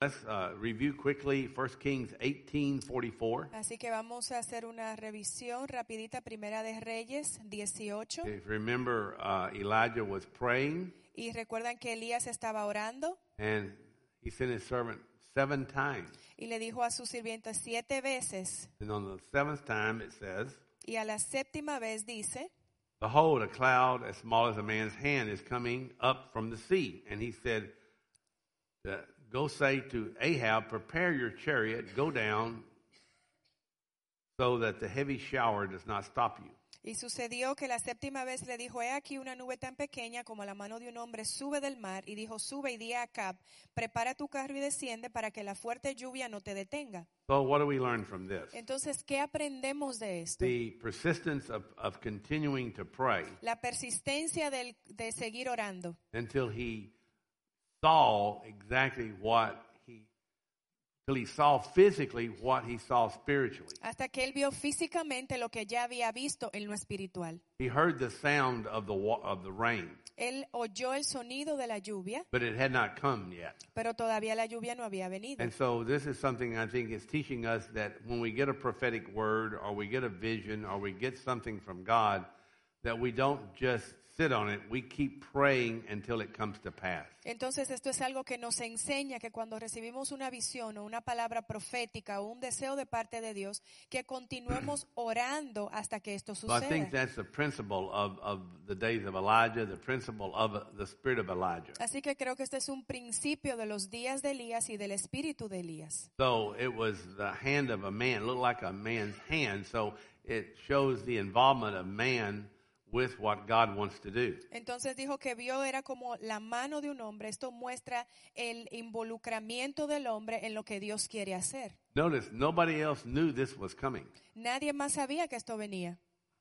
Let's review quickly 1 Kings 18:44. Así que vamos a hacer una revisión rapidita, Primera de Reyes 18. If you remember, Elijah was praying, Y recuerdan que Elías estaba orando and he sent his servant 7 times. y le dijo a su sirviente 7 veces. And on the 7th time it says, Y a la 7ª vez dice, "Behold, a cloud as small as a man's hand is coming up from the sea." And he said, "Go say to Ahab, prepare your chariot, go down, so that the heavy shower does not stop you." y sucedió que la 7ª vez le dijo, he aquí una nube tan pequeña como la mano de un hombre sube del mar, y dijo, sube y di a Acab, prepara tu carro y desciende para que la fuerte lluvia no te detenga. So what do we learn from this? Entonces, ¿qué aprendemos de esto? The persistence of continuing to pray La persistencia de seguir orando until he saw exactly till he saw physically what he saw spiritually. hasta que él vio físicamente lo que ya había visto en lo espiritual. He heard the sound of the rain, Él oyó el sonido de la lluvia, but it had not come yet. pero todavía la lluvia no había venido. And so this is something I think is teaching us that when we get a prophetic word or we get a vision or we get something from God, that we don't just sit on it, we keep praying until it comes to pass. Entonces esto es algo que nos enseña que cuando recibimos una visión o una palabra profética o un deseo de parte de Dios, que continuemos orando hasta que esto So I think suceda. that's the principle of the days of Elijah, the principle of the spirit of Elijah. Así que creo que este es un principio de los días de Elías y del espíritu de Elías. So it was the hand of a man, it looked like a man's hand, so it shows the involvement of man with what God wants to do. Entonces dijo que vio era como la mano de un hombre. Esto muestra el involucramiento del hombre en lo que Dios quiere hacer. Notice, nobody else knew this was coming. Nadie más sabía que esto venía.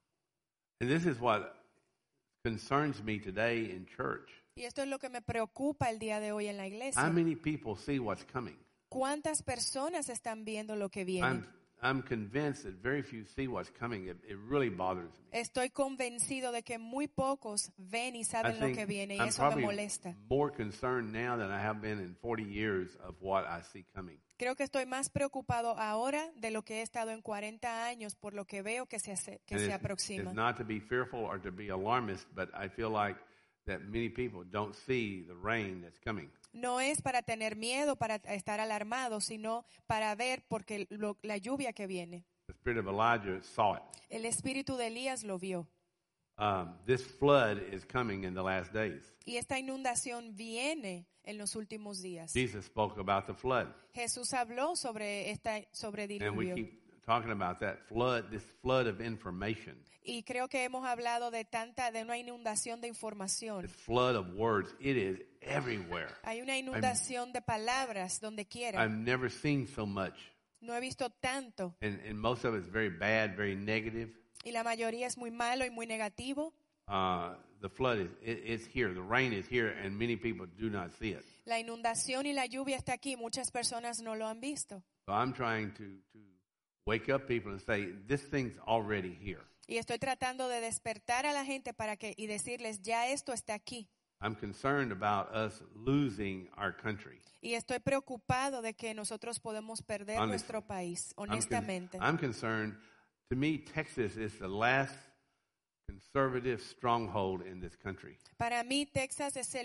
And this is what concerns me today in church. Y esto es lo que me preocupa el día de hoy en la iglesia. How many people see what's coming? ¿Cuántas personas están viendo lo que viene? I'm convinced that very few see what's coming. It really bothers me. Estoy convencido de que muy pocos ven y I saben lo think que viene, y I'm eso me probably molesta. more concerned now than I have been in 40 years of what I see coming. Creo que estoy más preocupado ahora de lo que he estado en 40 años por lo que veo que And se it's aproxima. not to be fearful or to be alarmist, but I feel like that many people don't see the rain that's coming. No es para tener miedo, para estar alarmado, sino para ver porque la lluvia que viene. The spirit of Elijah saw it. El espíritu de Elías lo vio. This flood is coming in the last days. Y esta inundación viene en los últimos días. Jesus spoke about the flood. Jesús habló sobre And we diluvio. keep talking about that flood, this flood of information, Y creo que hemos hablado de una inundación de información. this flood of words. It is everywhere. Hay una inundación de palabras donde quiera. I've never seen so much. No he visto tanto. And most of it's very bad, very negative. Y la mayoría es muy malo y muy negativo. The flood it's here. The rain is here, and many people do not see it. La inundación y la lluvia está aquí. Muchas personas no lo han visto. So I'm trying to wake up people and say, this thing's already here. Y estoy tratando de despertar a la gente y decirles, ya esto está aquí. I'm concerned about us losing our country. Y estoy preocupado de que nosotros podemos perder Honestly. nuestro país, honestamente. I'm concerned. To me, Texas is the last conservative stronghold in this country. Para mí, Texas es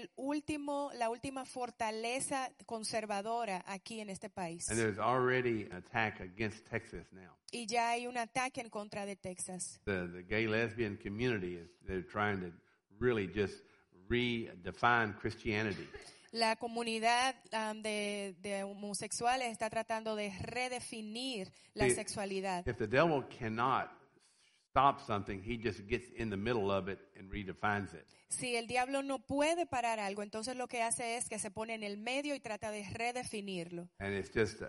la última fortaleza conservadora aquí en este país. And there's already an attack against Texas now. Y ya hay un ataque en contra de Texas. The gay lesbian community, they're trying to really just redefine Christianity. La comunidad de homosexuales está tratando de redefinir la See, sexualidad. If the devil cannot stop something, he just gets in the middle of it and redefines it. Si el diablo no puede parar algo, entonces lo que hace es que se pone en el medio y trata de redefinirlo. And it's just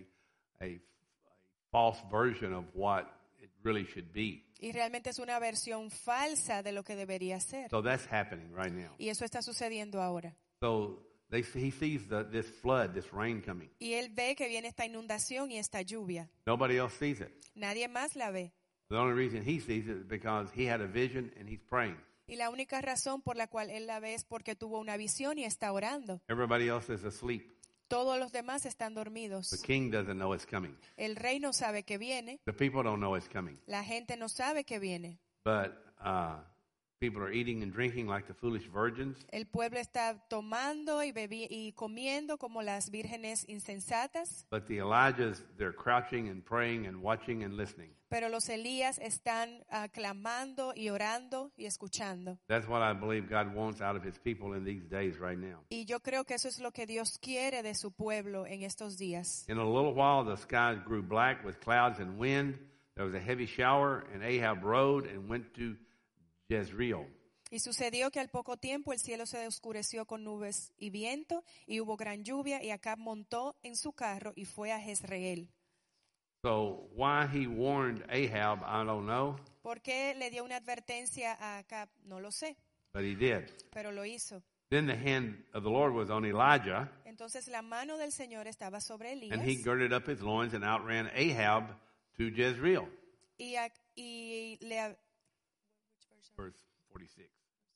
a false version of what it really should be. Y realmente es una versión falsa de lo que debería ser. So that's happening right now. Y eso está sucediendo ahora. So he sees this flood, this rain coming. Y él ve que viene esta inundación y esta lluvia. Nobody else sees it. Nadie más la ve. The only reason he sees it is because he had a vision and he's praying. Y la única razón por la cual él la ve es porque tuvo una visión y está orando. Everybody else is asleep. todos los demás están dormidos. The king doesn't know it's coming. El rey no sabe que viene, The people don't know it's coming. la gente no sabe que viene. But people are eating and drinking like the foolish virgins. El pueblo está tomando y comiendo como las vírgenes insensatas, But the Elijahs, they're crouching and praying and watching and listening. pero los Elías están clamando y orando y escuchando. That's what I believe God wants out of his people in these days right now. Y yo creo que eso es lo que Dios quiere de su pueblo en estos días. In a little while, the skies grew black with clouds and wind. There was a heavy shower, and Ahab rode and went to Jezreel. Y sucedió que al poco tiempo el cielo se oscureció con nubes y viento, y hubo gran lluvia, y Acab montó en su carro y fue a Jezreel. So why he warned Ahab, I don't know, ¿Por qué le dio una advertencia a Acab? No lo sé, but he did. pero lo hizo. Then the hand of the Lord was on Elijah, Entonces la mano del Señor estaba sobre Elías, and he girded up his loins and outran Ahab to Jezreel. y le... Verse 46.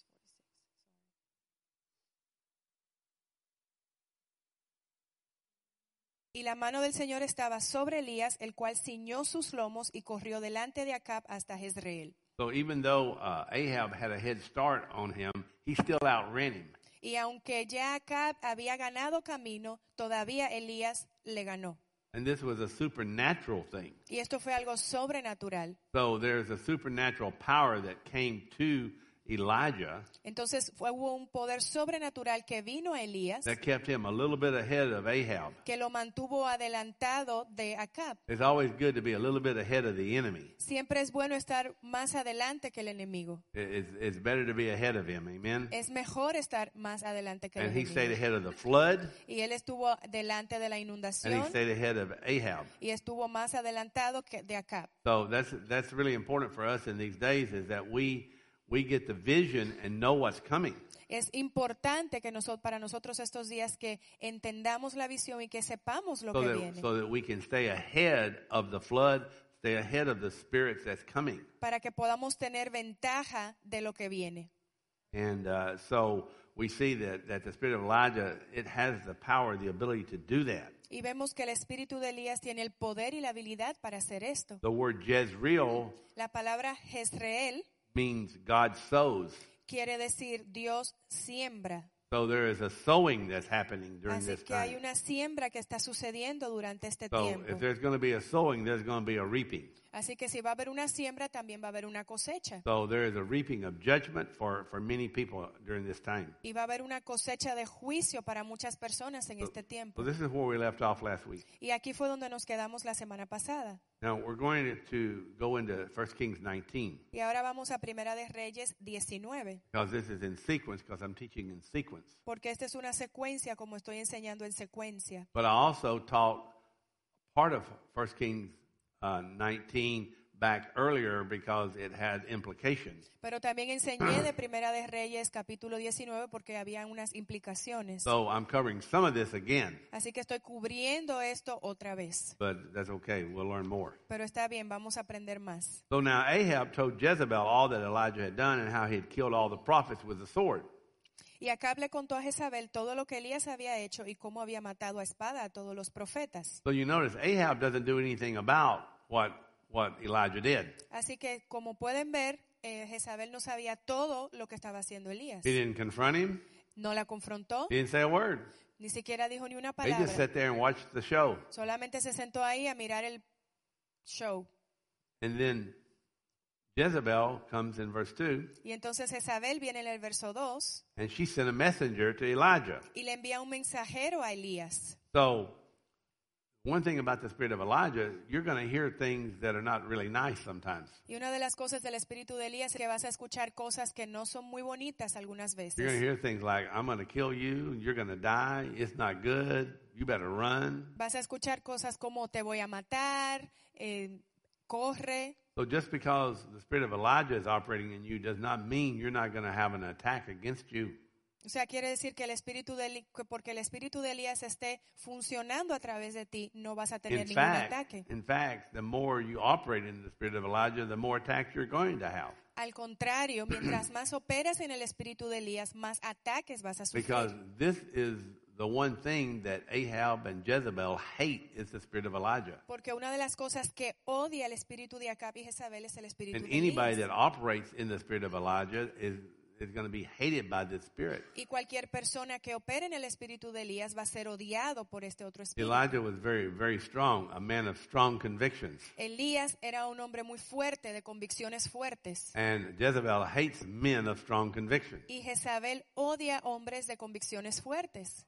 Y la mano del Señor estaba sobre Elías, el cual ciñó sus lomos y corrió delante de Acab hasta Jezreel. So even though Ahab had a head start on him, he still outran him. Y aunque ya Acab había ganado camino, todavía Elías le ganó. And this was a supernatural thing. Y esto fue algo sobrenatural. So there's a supernatural power that came to Elijah Entonces hubo un poder sobrenatural que vino a Elías, that kept him a little bit ahead of Ahab. que lo mantuvo adelantado de Acab. It's always good to be a little bit ahead of the enemy. Siempre es bueno estar más adelante que el enemigo. It's better to be ahead of him. Amen. Es mejor estar más adelante que el And he stayed enemigo. ahead of the flood, Y él estuvo delante de la and he inundación stayed ahead of Ahab. y estuvo más adelantado que de Acab. So that's really important for us in these days, is that we get the vision and know what's coming. Es importante que para nosotros estos días que entendamos la visión y que sepamos lo que viene. So that we can stay ahead of the flood, stay ahead of the spirits that's coming. Para que podamos tener ventaja de lo que viene. And so we see that the spirit of Elijah, it has the power, the ability to do that. Y vemos que el espíritu de Elías tiene el poder y la habilidad para hacer esto. The word Jezreel La palabra Jezreel means God sows. quiere decir Dios siembra. So there is a sowing that's happening during Así this que hay time. una siembra que está sucediendo durante este So tiempo. if there's going to be a sowing, there's going to be a reaping. Así que si va a haber una siembra, también va a haber una cosecha. So there is a reaping of judgment for many people during this time. Y va a haber una cosecha de juicio para muchas personas en este tiempo. So this is where we left off last week. Y aquí fue donde nos quedamos la semana pasada. Now we're going to go into 1 Kings 19, Y ahora vamos a Primera de Reyes 19. because this is in sequence, because I'm teaching in sequence. Porque esta es una secuencia, como estoy enseñando en secuencia. But I also taught part of 1 Kings 19 back earlier because it had implications. Pero también enseñé de Primera de Reyes capítulo 19 porque había unas implicaciones. So I'm covering some of this again, Así que estoy cubriendo esto otra vez. but that's okay. We'll learn more. Pero está bien, vamos a aprender más. So now Ahab told Jezebel all that Elijah had done and how he had killed all the prophets with the sword. Y Acab le contó a Jezabel todo lo que Elías había hecho y cómo había matado a espada a todos los profetas. So you notice Ahab doesn't do anything about what Elijah did. Así que, como pueden ver, Jezabel no sabía todo lo que estaba haciendo Elías. He didn't confront him. No la confrontó, He didn't say a word. ni siquiera dijo ni una He just palabra. sat there and watched the show. Solamente se sentó ahí a mirar el show. And then Jezebel comes in verse 2, Y entonces Jezabel viene en el verso 2 and she sent a messenger to Elijah. y le envía un mensajero a Elías. So one thing about the spirit of Elijah, you're going to hear things that are not really nice sometimes. Y una de las cosas del espíritu de Elías es que vas a escuchar cosas que no son muy bonitas algunas You're going to veces. hear things like, I'm going to kill you, you're going to die, it's not good, you better run. Vas a escuchar cosas como te voy a matar, corre. So just because the spirit of Elijah is operating in you does not mean you're not going to have an attack against you. O sea, quiere decir que porque el espíritu de Elías esté funcionando a través de ti, no vas a tener ningún ataque. In fact, the more you operate in the spirit of Elijah, the more attacks you're going to have. Al contrario, mientras más operas en el espíritu de Elías, más ataques vas a Because sufrir. this is the one thing that Ahab and Jezebel hate is the spirit of Elijah. Porque una de las cosas que odia el espíritu de Acab y Jezabel es el espíritu And de anybody Elías. that operates in the spirit of Elijah is going to be hated by this spirit. Y cualquier persona que opere en el espíritu de Elías va a ser odiado por este otro espíritu. Elijah was very, very strong, a man of strong convictions. Elías era un hombre muy fuerte, de convicciones fuertes. And Jezebel hates men of strong convictions. Y Jezabel odia hombres de convicciones fuertes.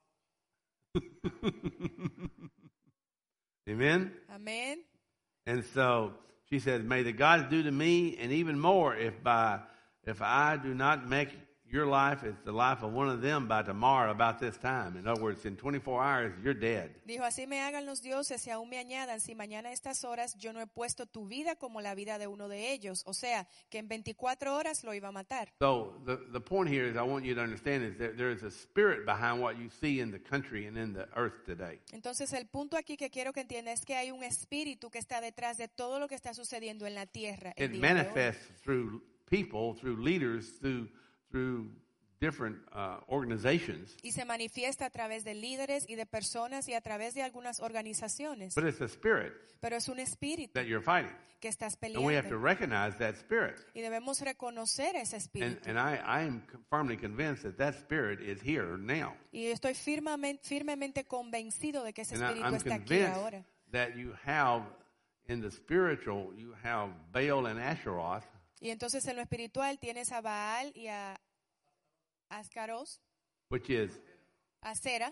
Amen? Amén. And so she says, may the gods do to me and even more if I do not make your life as the life of one of them by tomorrow about this time. In other words, in 24 hours, you're dead. Dijo, así me hagan los dioses y aún me añadan, si mañana a estas horas yo no he puesto tu vida como la vida de uno de ellos. O sea, que en 24 horas lo iba a matar. So the point here is I want you to understand is that there is a spirit behind what you see in the country and in the earth today. Entonces el punto aquí que quiero que entienda es que hay un espíritu que está detrás de todo lo que está sucediendo en la tierra. It manifests through people, through leaders, through different organizations. Y se manifiesta a través de líderes y de personas y a través de algunas organizaciones. But it's a spirit Pero es un espíritu that you're fighting. que estás And we have to peleando. recognize that spirit. Y debemos reconocer ese espíritu. And I am firmly convinced that that spirit is here now. Y estoy firmemente convencido de que ese And espíritu I'm está aquí convinced ahora. that you have, in the spiritual, you have Baal and Asheroth, Y entonces en lo espiritual tienes a Baal y a Ascaros, which is Acera.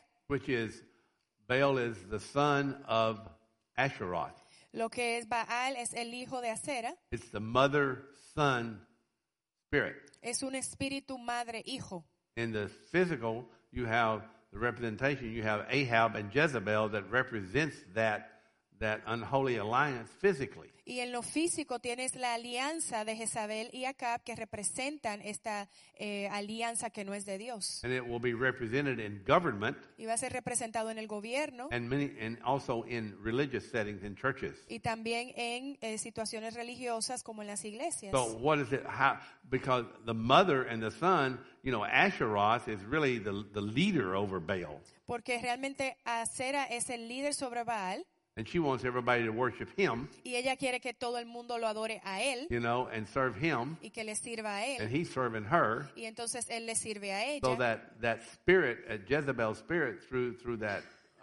Baal is the son of Asheroth. Lo que es Baal es el hijo de Acera. It's the mother-son spirit. Es un espíritu madre-hijo. In the physical, you have the representation. You have Ahab and Jezebel that represents that unholy alliance physically. Y en lo físico tienes la alianza de Jezabel y Acab que representan esta alianza que no es de Dios. And it will be represented in government Y va a ser representado en el gobierno and also in religious settings in churches. y también en situaciones religiosas como en las iglesias. So what is it? How? Because the mother and the son, Asheroth is really the leader over Baal. Porque realmente Acera es el líder sobre Baal. And she wants everybody to worship him, Y ella quiere que todo el mundo lo adore a él and serve him, y que le sirva a and él. he's serving her. Y entonces él le sirve a So ella. that spirit, Jezebel's spirit, through that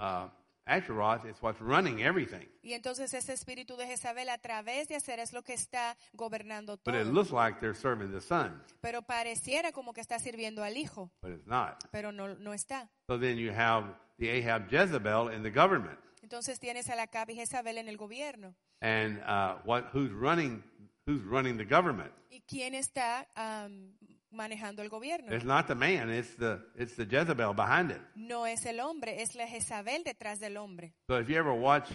Asheroth, is what's running everything. Y entonces ese espíritu de Jezabel a través de hacer es lo que está gobernando But it todo. looks like they're serving the son, Pero pareciera como que está sirviendo al hijo, but it's not. pero no está. So then you have the Ahab Jezebel in the government, Entonces tienes a Acab y Jezabel en el gobierno. and who's running the government? ¿Y quién está manejando el gobierno? It's not the man; it's the Jezebel behind it. No es el hombre, es la Jezabel detrás del hombre. So if you ever watch,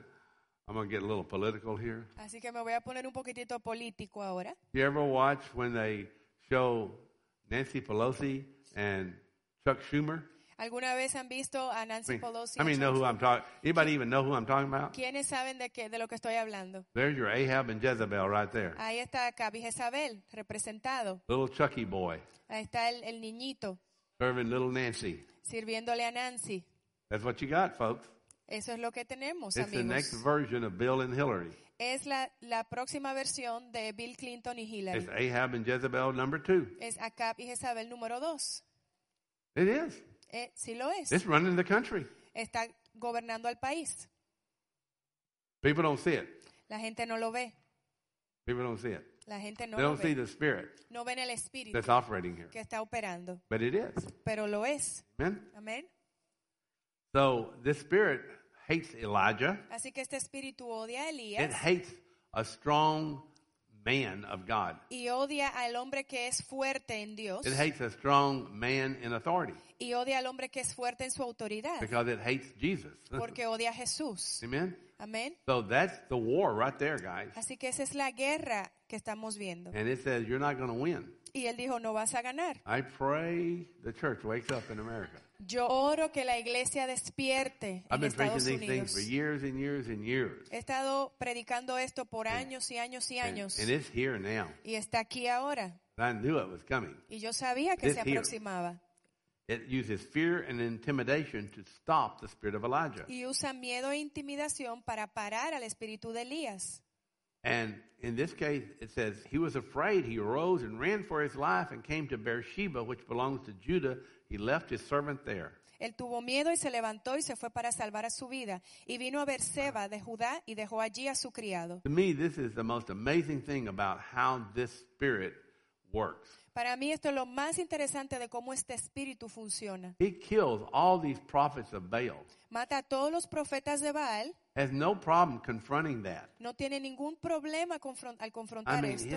I'm going to get a little political here. Así que me voy a poner un poquitito político ahora. You ever watch when they show Nancy Pelosi and Chuck Schumer? ¿Alguna vez han visto a Nancy Pelosi? I mean, know who I'm talking? Anybody even know who I'm talking about? ¿Quiénes saben de lo que estoy hablando? There's your Ahab and Jezebel right there. Ahí está Acab y Jezabel representado. Little Chucky boy Ahí está el niñito serving little Nancy. sirviéndole a Nancy. That's what you got, folks. Eso es lo que tenemos, It's the next amigos. version of Bill and Hillary. Es la próxima versión de Bill Clinton y It's Hillary. Ahab and Jezebel number 2. Es Acab y Jezabel número 2. It is. Sí lo es. It's running the country. Está gobernando al país. People don't see it. La gente no lo ve. People don't see it. La gente no They lo don't see ve. the spirit No ven el espíritu that's operating here. que está operando. But it is. Pero lo es. Amen? Amén. So this spirit hates Elijah. Así que este espíritu odia a It Elías hates a strong man of God. y odia al hombre que es fuerte en Dios It hates a strong man in authority y odia al hombre que es fuerte en su autoridad because it hates Jesus. porque odia a Jesús. Amen? Amén. So that's the war right there, guys. Así que esa es la guerra que estamos viendo. And it says you're not going to win. Y él dijo, no vas a ganar. I pray the church wakes up in America. Yo oro que la iglesia despierte I've en been preaching Estados these things Unidos. for years and years and years. He estado predicando esto por años y años y años. And it's here now. Y está aquí ahora. I knew it was coming. Y yo sabía que It's se here. aproximaba. it uses fear and intimidation to stop the spirit of Elijah. Y usa miedo e intimidación para parar al espíritu de Elías. And in this case, it says, he was afraid. He arose and ran for his life and came to Beersheba, which belongs to Judah. He left his servant there. Él tuvo miedo y se levantó y se fue para salvar a su vida. Y vino a Beerseba de Judá y dejó allí a su criado. To me, this is the most amazing thing about how this spirit works. Para mí esto es lo más interesante de cómo este espíritu funciona. He kills all these prophets of Baal. Mata a todos los profetas de Baal. Has no problem confronting that. No tiene ningún problema al I confrontar mean, esto.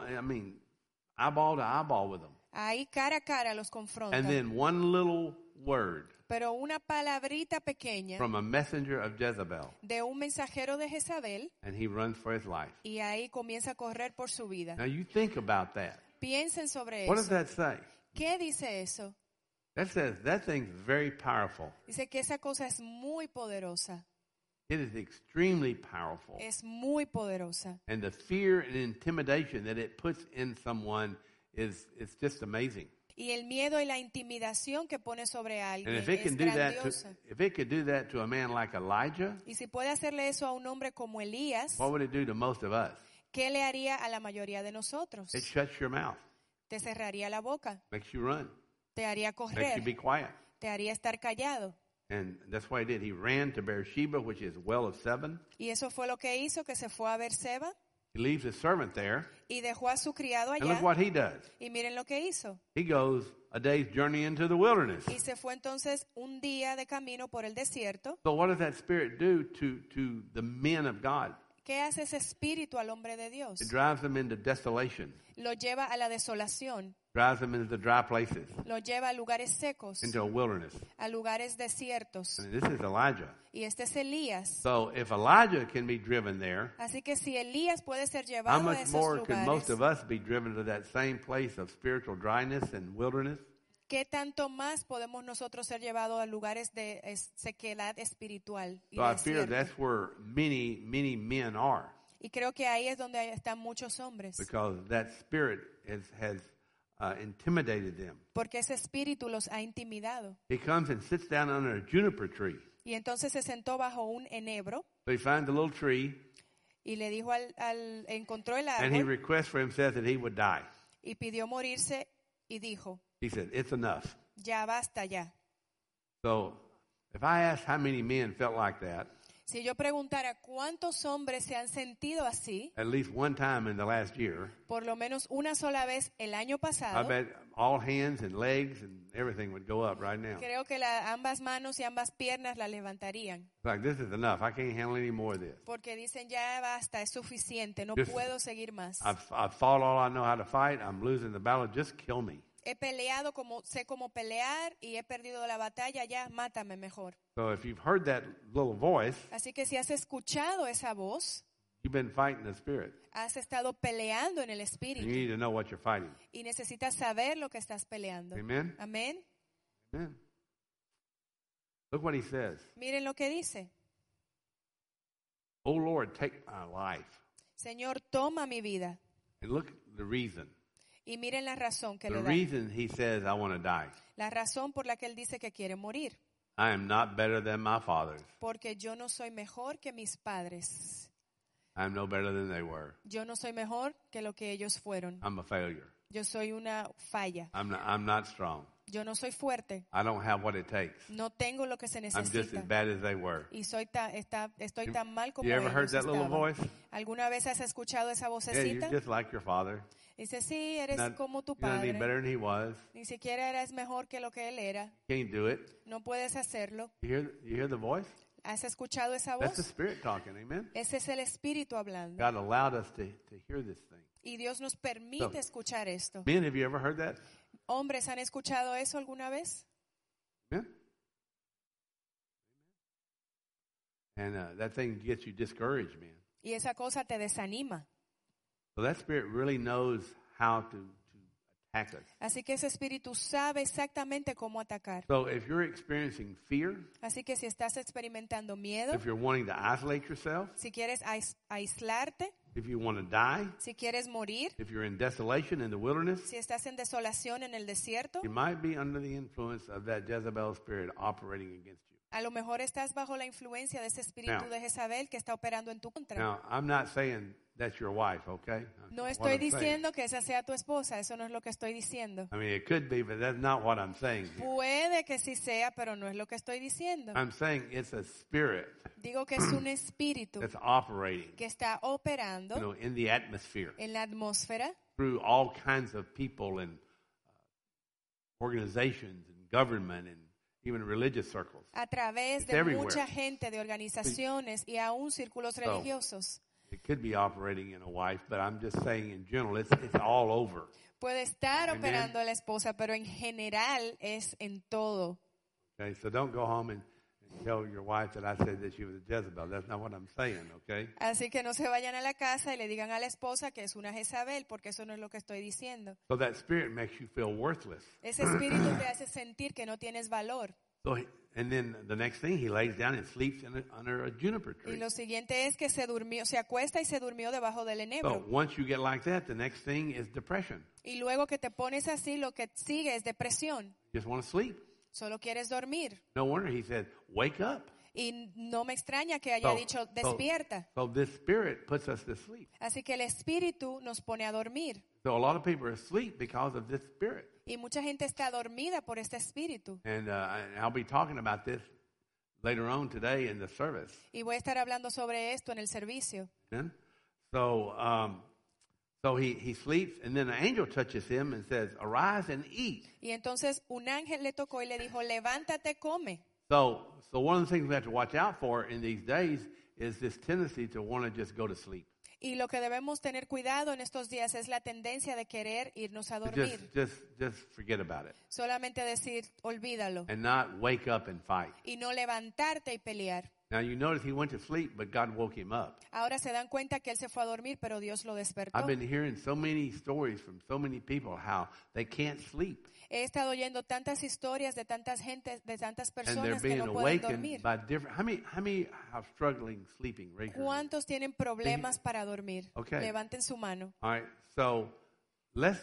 eyeball to eyeball with them. Ahí cara a cara los confronta. And then one little word Pero una palabrita pequeña from a messenger of Jezebel, de un mensajero de Jezabel and he runs for his life. y ahí comienza a correr por su vida. Now you think about that. Piensen sobre What does eso. that say? ¿Qué dice eso? That says that thing's very powerful. Dice que esa cosa es muy poderosa. It is extremely powerful. Es muy poderosa. And the fear and intimidation that it puts in someone is just amazing. Y el miedo y la intimidación que pone sobre alguien And if it es can do that grandiosa. if it could do that to a man like Elijah, Y si puede hacerle eso a un hombre como Elías, what would it do to most of us? ¿qué le haría a la mayoría de nosotros? It shuts your mouth, Te cerraría la boca, makes you run, te haría makes you correr, be quiet. te haría estar callado. And that's what he did. He ran to Beersheba, which is well of seven. Y eso fue lo que hizo, que se fue a Beerseba He leaves his servant there. y dejó a su criado And allá. look what he does. Y miren lo que hizo. He goes a day's journey into the wilderness. Y se fue entonces un día de camino por el desierto. So what does that spirit do to the men of God? ¿Qué hace ese espíritu al hombre de Dios? It drives them into desolation, Lo lleva a la desolación, drives them into the dry places, lo lleva a lugares secos, into a wilderness. a lugares desiertos. And this is Elijah. Y este es Elías. So if Elijah can be driven there, Así que si Elías puede ser how llevado a much esos more can most lugares, of us be driven to that same place of spiritual dryness and wilderness? ¿qué tanto más podemos nosotros ser llevados a lugares de sequedad espiritual y So I fear desierto? that's where many, many men are, Y creo que ahí es donde están muchos hombres, because that spirit has intimidated them. porque ese espíritu los ha intimidado. He comes and sits down under a juniper tree. Y entonces se sentó bajo un enebro So he finds a little tree, y le dijo encontró el and he árbol requests for himself that he would die. y pidió morirse y dijo, He said, it's enough. ya basta ya. So if I asked how many men felt like that, Si yo preguntara cuántos hombres se han sentido así, at least one time in the last year, por lo menos una sola vez el año I pasado, bet all hands and legs and everything would go up right now. creo que ambas manos y ambas piernas la levantarían. It's like, this is enough. I can't handle any more of this. Porque dicen, ya basta, es suficiente, no Just- puedo seguir más. I've fought all I know how to fight. I'm losing the battle. Just kill me. He peleado sé cómo pelear y he perdido la batalla, ya mátame mejor. So if you've heard that little voice, Así que si has escuchado esa voz, you've been fighting the spirit. has estado peleando en el And you espíritu need to know what you're fighting. y necesitas saber lo que estás peleando. Amen? Amén. Amen. Look what he says. Miren lo que dice. Oh Lord, take my life. Señor, toma mi vida. And look at the reason. Y miren la razón que The le da. reason he says, I want to die. La razón por la que él dice que quiere morir. I am not better than my fathers. Porque yo no soy mejor que mis padres. I am no better than they were. Yo no soy mejor que lo que ellos fueron. I'm a failure. Yo soy una falla. I'm not strong. Yo no soy fuerte. I don't have what it takes. No tengo lo que se I'm just as necesita. bad as they were. Y estoy tan mal como You ever heard ellos that little estaban. voice? ¿Alguna vez has escuchado esa Yeah, vocecita? you're just like your father. Dice, sí, eres Not- como tu You're not any padre. better than he was. Ni siquiera eres mejor que lo que él era. Can't do it. No puedes hacerlo. You hear the voice? ¿Has escuchado esa That's the voz? Spirit talking. Amen. Ese es el Espíritu hablando. God allowed us to hear this thing. Y Dios nos permite escuchar esto. Men, have you ever heard that? ¿Hombres han escuchado eso alguna vez? Amen. And that thing gets you discouraged, man. Y esa cosa te desanima. So that Spirit really knows how to attack us. Así que ese espíritu sabe exactamente cómo atacar. So if you're experiencing fear, Así que si estás experimentando miedo, if you're wanting to isolate yourself, si quieres aislarte, if you want to die, si quieres morir, if you're in desolation in the wilderness, si estás en desolación en el desierto, you might be under the influence of that Jezebel spirit operating against you. a lo mejor estás bajo la influencia de ese espíritu Now- de Jezabel que está operando en tu contra. Now, I'm not saying that's your wife, okay? No What estoy I'm saying. diciendo que esa sea tu esposa, eso no es lo que estoy diciendo. I mean, it could be, but that's not what I'm saying here. Puede que sí sea, pero no es lo que estoy diciendo. I'm saying it's a spirit Digo que es un espíritu that's operating, que está operando in the atmosphere en la atmósfera through all kinds of people and organizations and government and even religious circles. a través It's de everywhere. mucha gente, de organizaciones y aún círculos religiosos. It could be operating in a wife, but I'm just saying in general, it's all over. Puede estar Amen. operando en la esposa, pero en general es en todo. Okay, so don't go home and tell your wife that I said that she was a Jezebel. That's not what I'm saying, okay? Así que no se vayan a la casa y le digan a la esposa que es una Jezabel, porque eso no es lo que estoy diciendo. So that spirit makes you feel worthless. Ese espíritu te hace sentir que no tienes valor. So, and then the next thing, he lays down and sleeps under a juniper Y tree. lo siguiente es que se durmió, se acuesta y se durmió debajo del So enebro. once you get like that, the next thing is depression. Y luego que te pones así, lo que sigue es depresión. You just want to sleep. Solo quieres dormir. No wonder he said, wake up. Y no me extraña que haya dicho, despierta. So this spirit puts us to sleep. Así que el espíritu nos pone a dormir. So a lot of people are asleep because of this spirit. Y mucha gente está dormida por este espíritu. And I'll be talking about this later on today in the service. Y voy a estar hablando sobre esto en el servicio. Amen? So he sleeps, and then an angel touches him and says, arise and eat. Y entonces un ángel le tocó y le dijo, levántate, come. So one of the things we have to watch out for in these days is this tendency to want to just go to sleep. Y lo que debemos tener cuidado en estos días es la tendencia de querer irnos a dormir. Just forget about it. Solamente decir, olvídalo. And not wake up and fight. Y no levantarte y pelear. Now you notice he went to sleep, but God woke him up. Ahora se dan cuenta que él se fue a dormir, pero Dios lo despertó. I've been hearing so many stories from so many people how they can't sleep. He estado oyendo tantas historias de tantas gentes, de tantas And they're personas que being no pueden awakened dormir. by different. How many have struggling sleeping? Raise your hand. ¿Cuántos tienen problemas para dormir? Okay. Levanten su mano. All right. So let's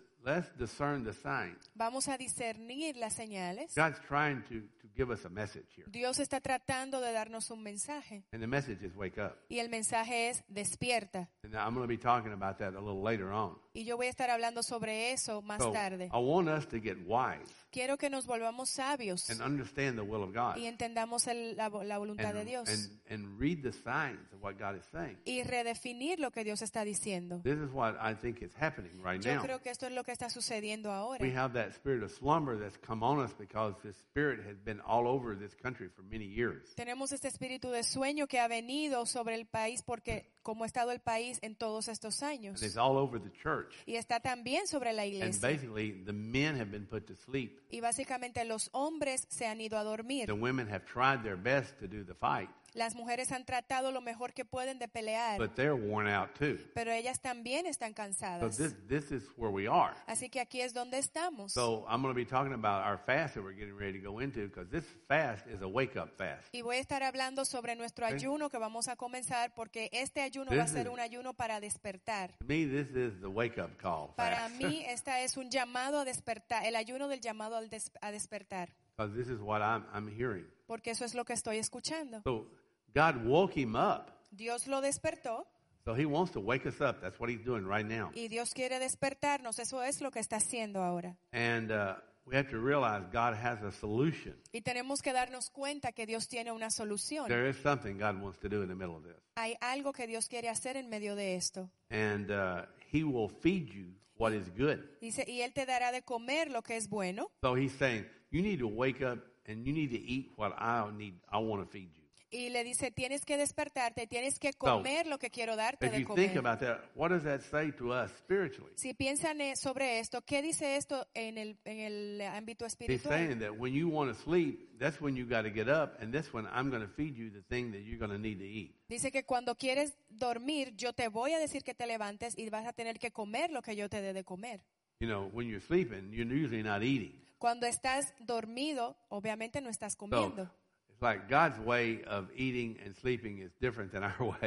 discern the signs. Vamos a discernir las señales. God's trying to give us a message here. Dios está tratando de darnos un mensaje. And the message is wake up. Y el mensaje es despierta. And I'm going to be talking about that a little later on. Y yo voy a estar hablando sobre eso más So tarde. I want us to get wise Quiero que nos volvamos sabios and understand the will of God. y entendamos la voluntad de Dios. And read the signs of what God is saying. Y redefinir lo que Dios está diciendo. This is what I think is happening right Yo now. creo que esto es lo que está sucediendo ahora. We have that spirit of slumber that's come on us because this spirit has been all over this country for many years. Tenemos este espíritu de sueño que ha venido sobre el país porque como ha estado el país en todos estos años. And it's all over the church. Y está también sobre la And iglesia. basically, the men have been put to sleep. Y básicamente los hombres se han ido a dormir. The women have tried their best to do the fight, Las mujeres han tratado lo mejor que pueden de pelear, but they're worn out too. pero ellas también están So cansadas. this is where we are. Así que aquí es donde estamos. So I'm going to be talking about our fast that we're getting ready to go into because this fast is a wake-up fast. Y voy a estar hablando sobre nuestro Okay. ayuno que vamos a comenzar porque este ayuno va a This ser is- un ayuno para despertar. To me, this is the wake-up call Para fast. mí esta es un llamado a despertar, el ayuno del llamado a despertar, Because this is what I'm hearing. porque eso es lo que estoy escuchando. So God woke him up. Dios lo despertó So he wants to wake us up. That's what he's doing right now. y Dios quiere despertarnos, eso es lo que está haciendo ahora. And we have to realize God has a solution. Y tenemos que darnos cuenta que Dios tiene una solución. There is something God wants to do in the middle of this. Hay algo que Dios quiere hacer en medio de esto. And he will feed you what is good. Dice, y Él te dará de comer lo que es bueno. So he's saying, you need to wake up and you need to eat what I want to feed you. Y le dice, tienes que despertarte, tienes que comer lo que quiero darte If de you think comer. about that, what does that say to us spiritually? Si piensan sobre esto, ¿qué dice esto en el ámbito He's espiritual? saying that when you want to sleep, that's when you got to get up, and that's when I'm going to feed you the thing that you're going to need to eat. Dice que cuando quieres dormir, yo te voy a decir que te levantes y vas a tener que comer lo que yo te dé de comer. You know, when you're sleeping, you're usually not eating. Cuando estás dormido, obviamente no estás So comiendo. it's like God's way of eating and sleeping is different than our way.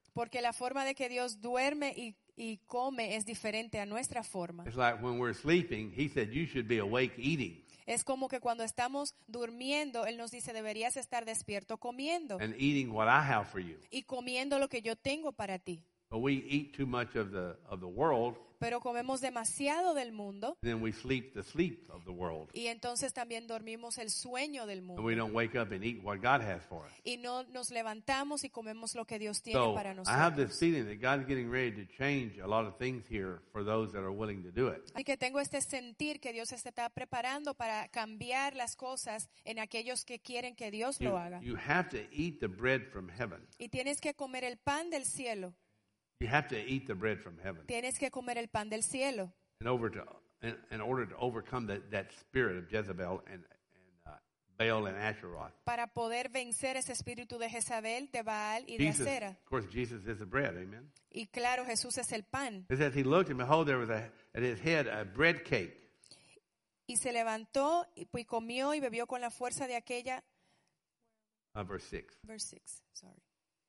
Porque la forma de que Dios duerme y come es diferente a nuestra forma. It's like when we're sleeping, he said you should be awake eating Es como que cuando estamos durmiendo, Él nos dice, deberías estar despierto comiendo. and eating what I have for you. Y comiendo lo que yo tengo para ti. But we eat too much of the world, Pero comemos demasiado del mundo and then we sleep the sleep of the world. y entonces también dormimos el sueño del And we mundo. don't wake up and eat what God has for us. Y no nos levantamos y comemos lo que Dios tiene So para I have this nosotros. feeling that God's getting ready to change a lot of things here for those that are willing to do it. Así que tengo este sentir que Dios se está preparando para cambiar las cosas en aquellos que quieren que Dios lo haga. You have to eat the bread from heaven. Y tienes que comer el pan del cielo. You have to eat the bread from heaven Tienes que comer el pan del cielo in order to overcome that spirit of Jezebel and Baal and Asheroth. para poder vencer ese espíritu de Jezabel, de Baal y de Jesus, Acera. of course, Jesus is the bread. Amen. Y claro, Jesús es el pan. It says he looked and behold, there was at his head a bread cake. Y se levantó y comió y bebió con la fuerza de aquella. Verse 6. Verse 6, sorry.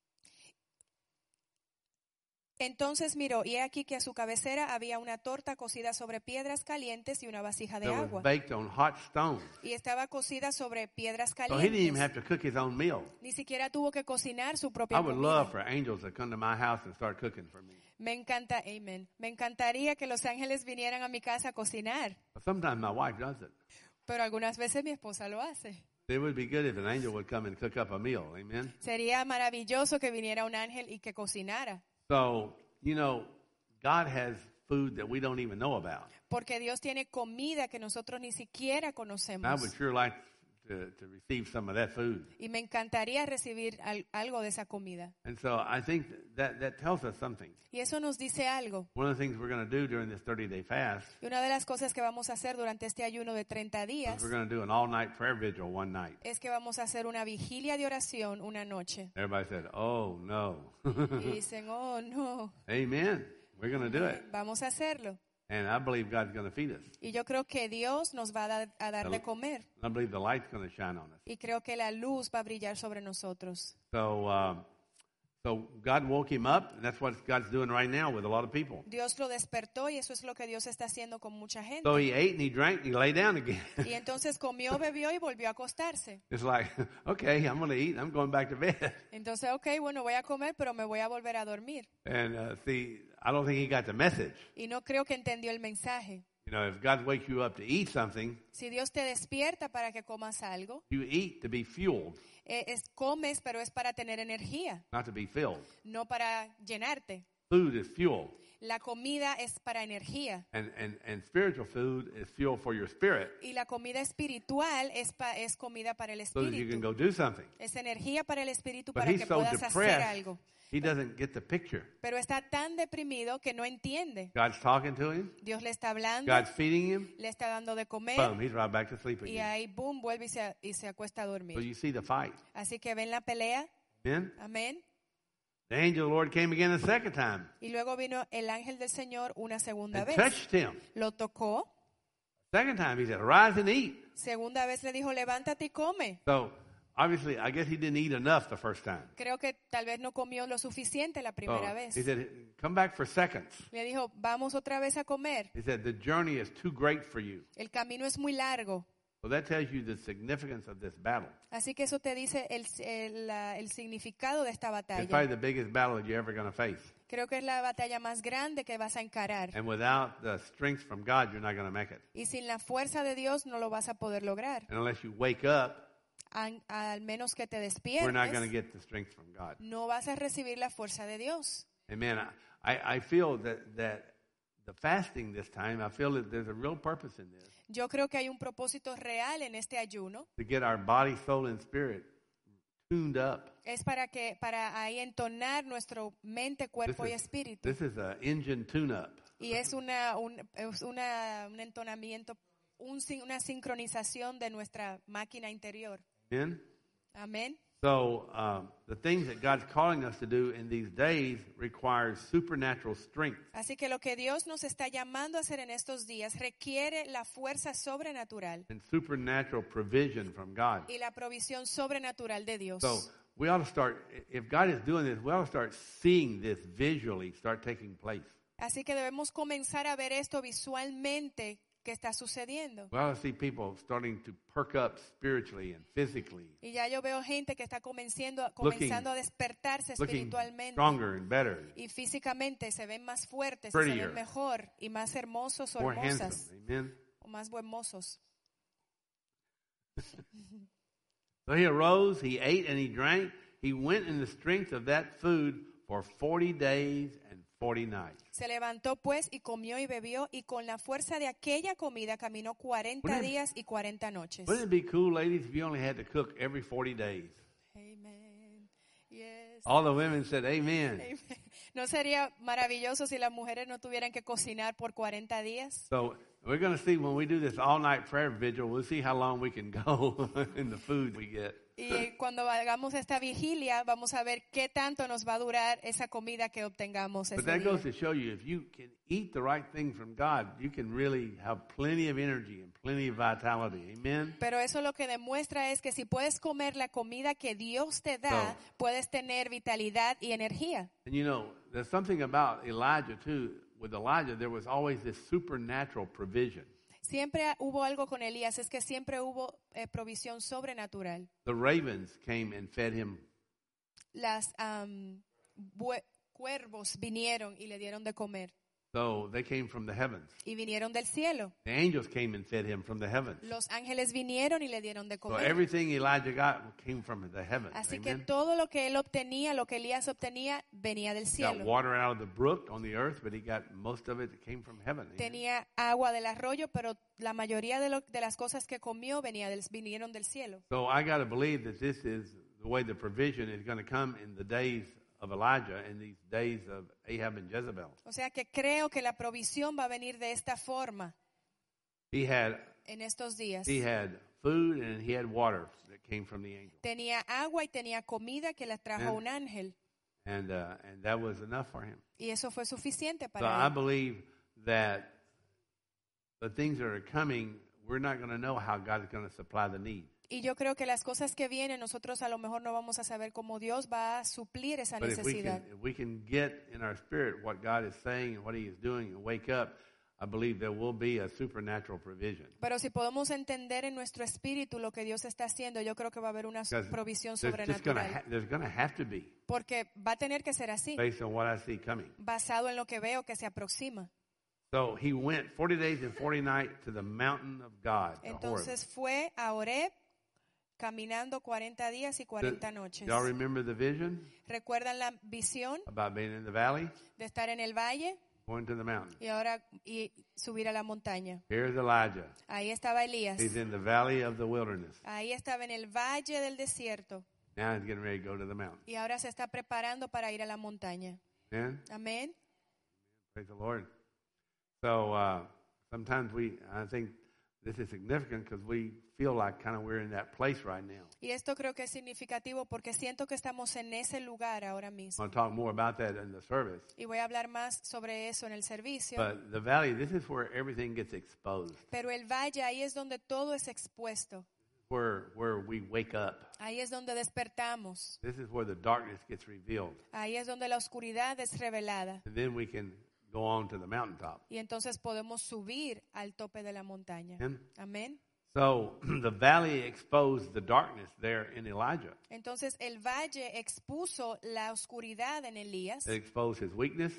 Entonces miró, y he aquí que a su cabecera había una torta cocida sobre piedras calientes y una vasija de That was agua. baked on hot stones. Y estaba cocida sobre piedras So he didn't even calientes. have to cook his own meal. Ni siquiera tuvo que cocinar su I propia would love comida. for angels to come to my house and start cooking for me. Me encanta, amen. Me encantaría que los ángeles vinieran a mi casa a cocinar, But sometimes my wife does it. pero algunas veces mi esposa lo hace. It would be good if an angel would come and cook up a meal. Amen. Sería maravilloso que viniera un ángel y que cocinara, So, you know, God has food that we don't even know about. porque Dios tiene comida que nosotros ni siquiera I would conocemos. sure like to receive some of that food. Y me encantaría recibir algo de esa comida. And so I think that tells us something. Y eso nos dice algo. One of the things we're going to do during this 30-day fast Y una de las cosas que vamos a hacer durante este ayuno de 30 días is we're going to do an all-night prayer vigil one night. es que vamos a hacer una vigilia de oración una noche. Everybody said, oh, no. Y dicen, oh, no, Amen. We're going to do it. vamos a hacerlo. And I believe God's going to feed us. Y yo creo que Dios nos va a dar de comer. I believe the light's going to shine on us. Y creo que la luz va a brillar sobre nosotros. So God woke him up, and that's what God's doing right now with a lot of people. Dios lo despertó y eso es lo que Dios está haciendo con mucha gente. So he ate and he drank and he lay down again. Y entonces comió, bebió y volvió a acostarse. It's like, okay, I'm going to eat. I'm going back to bed. Entonces, ok, bueno, voy a comer, pero me voy a volver a dormir. And see, I don't think he got the message. Y no creo que entendió el mensaje. You know, if God wakes you up to eat something, Si Dios te despierta para que comas algo, you eat to be fueled, comes, pero es para tener energía, not to be filled. no para llenarte. Food is fuel, La comida es para energía. and spiritual food is fuel for your spirit, Y la comida espiritual es comida para el so that you can espíritu. go do something. Es energía para el espíritu But para he's que so puedas hacer depressed, algo. he doesn't get the picture. Pero está tan deprimido que no entiende. God's talking to him, Dios le está hablando, God's feeding him, le está dando de comer boom, he's right back to sleep y again. ahí, boom, vuelve y se acuesta a So dormir. you see the fight. Así que ven la pelea. Amen? Amén. The angel of the Lord came again the second time Y luego vino el ángel del Señor una segunda and vez. touched him. Lo tocó. Second time he said, arise and eat. Segunda vez le dijo, levántate y come. So obviously, I guess he didn't eat enough the first time. Creo que tal vez no comió lo suficiente la So primera vez. he said, come back for seconds. Le dijo, vamos otra vez a comer. He said, the journey is too great for you. El camino es muy largo. So that tells you the significance of this battle. Así que eso te dice el significado de esta It's batalla. probably the biggest battle that you're ever going to face. Creo que es la batalla más grande que vas a encarar. And without the strength from God, you're not going to make it. Y sin la fuerza de Dios no lo vas a poder lograr. And unless you wake up, Al menos que te we're not going to despiertes, get the strength from God. no vas a recibir la fuerza de Dios. Amen. I feel that the fasting this time, I feel that there's a real purpose in this. Yo creo que hay un propósito real en este ayuno. To get our body, soul, and spirit tuned up. Es para ahí entonar nuestro mente, cuerpo y espíritu. This is an engine tune-up. Y es un entonamiento, una sincronización de nuestra máquina interior. Amen. Amén. So the things that God's calling us to do in these days requires supernatural strength. Así que lo que Dios nos está llamando a hacer en estos días requiere la fuerza sobrenatural And supernatural provision from God. y la provisión sobrenatural de Dios. So we ought to start, if God is doing this, we ought to start seeing this visually start taking place. Así que debemos comenzar a ver esto visualmente que está sucediendo. We ought to see people starting to perk up spiritually and physically, Y ya yo veo gente que está comenzando a despertarse looking espiritualmente. stronger and better, Y físicamente se ven más fuertes, se prettier, ven mejor y más hermosos o more hermosas handsome. Amen. o más hermosos. So he arose, he ate and he drank. He went in the strength of that food for 40 days and 40 nights. Se levantó pues y comió y bebió y con la fuerza de aquella comida caminó 40 Wouldn't it- días y 40 noches. Wouldn't it be cool, ladies, if you only had to cook every 40 days? Amen. Yes. All the women said, amen. Amen. ¿No sería maravilloso si las mujeres no tuvieran que cocinar por 40 días? So we're going to see when we do this all-night prayer vigil, we'll see how long we can go in the food we get. Y cuando hagamos esta vigilia, vamos a ver qué tanto nos va a durar esa comida que obtengamos But ese that goes día. to show you, if you can eat the right thing from God, you can really have plenty of energy and plenty of vitality. Amen? Pero eso lo que demuestra es que si puedes comer la comida que Dios te da, puedes tener vitalidad y energía. And you know, there's something about Elijah, too. With Elijah, there was always this supernatural provision. Siempre hubo algo con Elías, es que siempre hubo provisión sobrenatural. The ravens came and fed him. Las cuervos vinieron y le dieron de comer. So they came from the heavens. Y vinieron del cielo. The angels came and fed him from the heavens. Los ángeles vinieron y le dieron de So comer. everything Elijah got came from the heavens. Así que Amen? todo lo que él obtenía, lo que Elías obtenía, venía del Got cielo. water out of the brook on the earth, but he got most of it that came from heaven. Amen? Tenía agua del arroyo, pero la mayoría de las cosas que comió vinieron del cielo. So I got to believe that this is the way the provision is going to come in the days of Elijah and these days of Ahab and Jezebel. O sea que creo que la provisión va a venir de esta forma He had en estos días. food and he had water that came from the angel. Tenía agua y tenía comida que le trajo un ángel. And that was enough for him. Y eso fue suficiente So para I él. believe that the things that are coming, we're not going to know how God is going to supply the need. Y yo creo que las cosas que vienen, nosotros a lo mejor no vamos a saber cómo Dios va a suplir esa But necesidad. if we can get in our spirit what God is saying and what He is doing and wake up, I believe there will be a supernatural provision. Pero si podemos entender en nuestro espíritu lo que Dios está haciendo, yo creo que va a haber una Because provisión there's sobrenatural. going to have to be, Porque va a tener que ser así, based on what I see coming. basado en lo que veo que se aproxima. So he went 40 days and 40 nights to the mountain of God, to Horeb. Entonces fue a Horeb caminando 40 días y 40 noches. Y'all remember the vision ¿Recuerdan la visión about being in the valley, de estar en el valle going to the mountain? y ahora subir a la montaña? Here's Elijah. Ahí estaba Elías. He's in the valley of the wilderness. Ahí estaba en el valle del desierto Now he's getting ready to go to the mountain. y ahora se está preparando para ir a la montaña. Amen? Amén. Praise the Lord. So sometimes I think this is significant because we feel like kind of we're in that place right now. Y esto creo que es significativo porque siento que estamos en ese lugar ahora I mismo. want to talk more about that in the service. Y voy a hablar más sobre eso en el servicio. But the valley, this is where everything gets exposed, Pero el valle, ahí es donde todo es expuesto. where we wake up. Ahí es donde despertamos. This is where the darkness gets revealed. Ahí es donde la oscuridad es revelada. And then we can go on to the mountaintop. Y entonces podemos subir al tope de la montaña. Amen? Amén. So the valley exposed the darkness there in Elijah. Entonces el valle expuso la oscuridad en Elías, It exposed his weakness.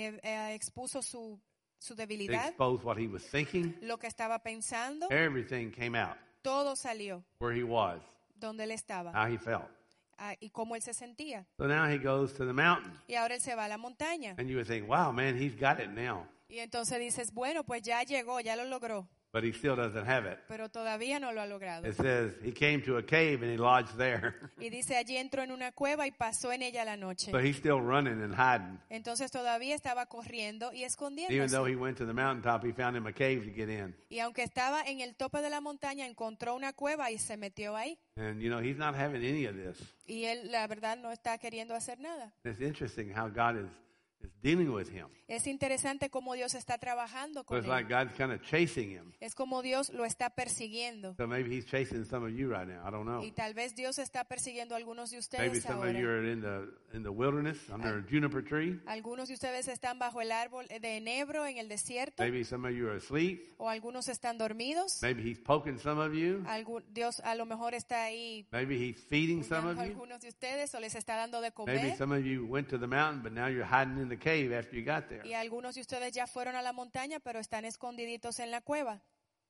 expuso su It debilidad, exposed what he was thinking. lo que estaba pensando, Everything came out. todo salió Where he was, donde él estaba how he felt. y cómo él se sentía. So now he goes to the mountain. Y ahora él se va a la montaña. And you would think, wow, man, he's got it now. Y entonces dices, bueno, pues ya llegó, ya lo logró, But he still doesn't have it. pero todavía no lo ha logrado. It says he came to a cave and he lodged there. Y dice, allí entró en una cueva y pasó en ella la noche. But he's still running and hiding. Entonces todavía estaba corriendo y Even though escondiéndose. he went to the mountaintop, he found him a cave to get in. Y aunque estaba en el tope de la montaña, encontró una cueva y se metió ahí. And, you know, he's not having any of this. Y él, la verdad, no está queriendo hacer nada. It's interesting how God is dealing with him. Es interesante cómo Dios está trabajando So con it's él. like God's kind of chasing him. Es como Dios lo está persiguiendo. So maybe he's chasing some of you right now. I don't know. Y tal vez Dios está persiguiendo a algunos de Maybe ustedes some of you ahora. are in the wilderness under a juniper tree. Algunos de ustedes están bajo el árbol de enebro en el desierto. Maybe some of you are asleep. O algunos están dormidos. Maybe he's poking some of you. Dios a lo mejor está ahí Maybe he's feeding some cuidando of a you. algunos de ustedes o les está dando de Maybe comer. some of you went to the mountain, but now you're hiding in the cave after you got there. Y algunos de ustedes ya fueron a la montaña, pero están escondiditos en la cueva.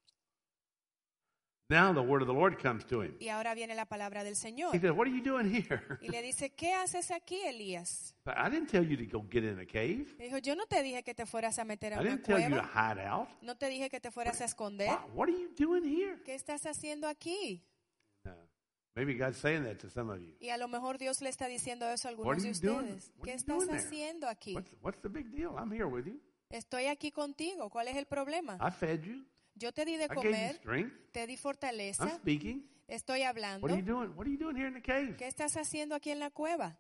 Now the word of the Lord comes to him. Y ahora viene la palabra del Señor. He says, "What are you doing here?" Y le dice, ¿qué haces aquí, Elías? But I didn't tell you to go get in a cave. Le dijo, yo no te dije que te fueras a meter a I una didn't tell you to cueva. hide out. No te dije que te fueras a esconder. What are you doing here? ¿Qué estás haciendo aquí? Maybe God's saying that to some of you. Y a lo mejor Dios le está diciendo eso a What algunos are de you doing? ustedes. What ¿Qué are you estás doing there? haciendo aquí? What's the big deal? I'm here with you. Estoy aquí contigo. ¿Cuál es el problema? I fed you. Yo te di de I gave you comer, strength. te di I'm fortaleza, speaking. estoy hablando. What are you doing? What are you doing here in the cave? ¿Qué estás haciendo aquí en la cueva?